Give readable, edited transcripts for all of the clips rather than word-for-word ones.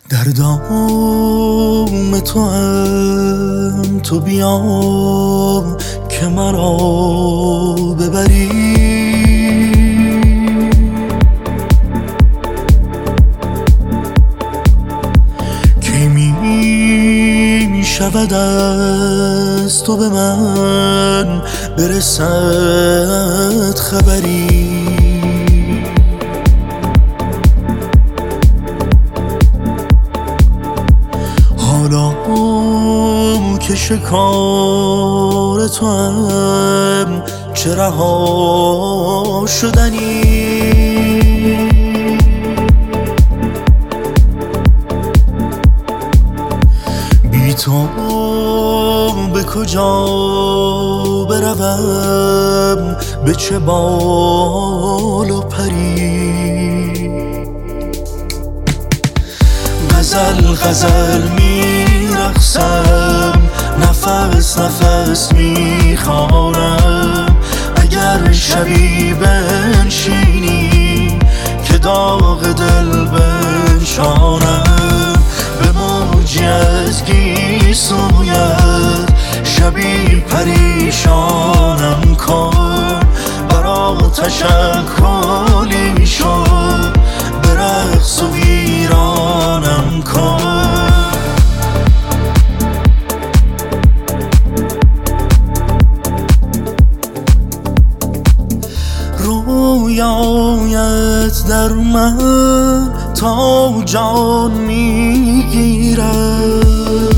در دام تو هم تو بیا که مرا ببری. کی می شود از تو به من برسد خبری. حالا که شکار تو هم چه رها شدنی. بی تو به کجا بروم، به چه بال و پری. غزل غزل میرقصم، نفس نفس میخوانم. اگر شبی بنشینی که داغ دل بنشانم. به موجی از گیسویت شبی پریشانم کن. برا تشکلی شد به رقص و ویرانم کن. رویایت در من تا جان میگیرد.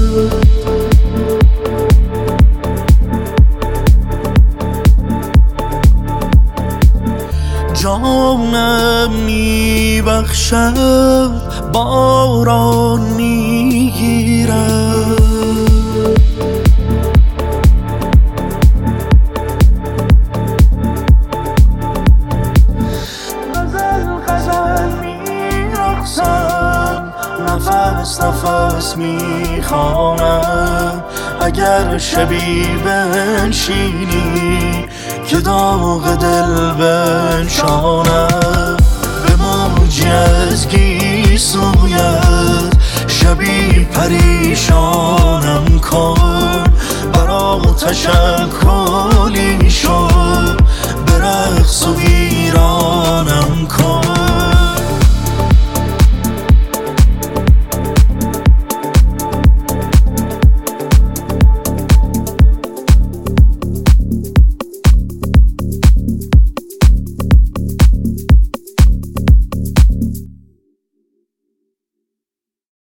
جانم میبخشد، باران میگیرد. نفس نفس میخوانم. اگر شبی بنشینی که داغ دل بنشانم. به موجی از گیسویت شبی پریشانم کن. برا تشکر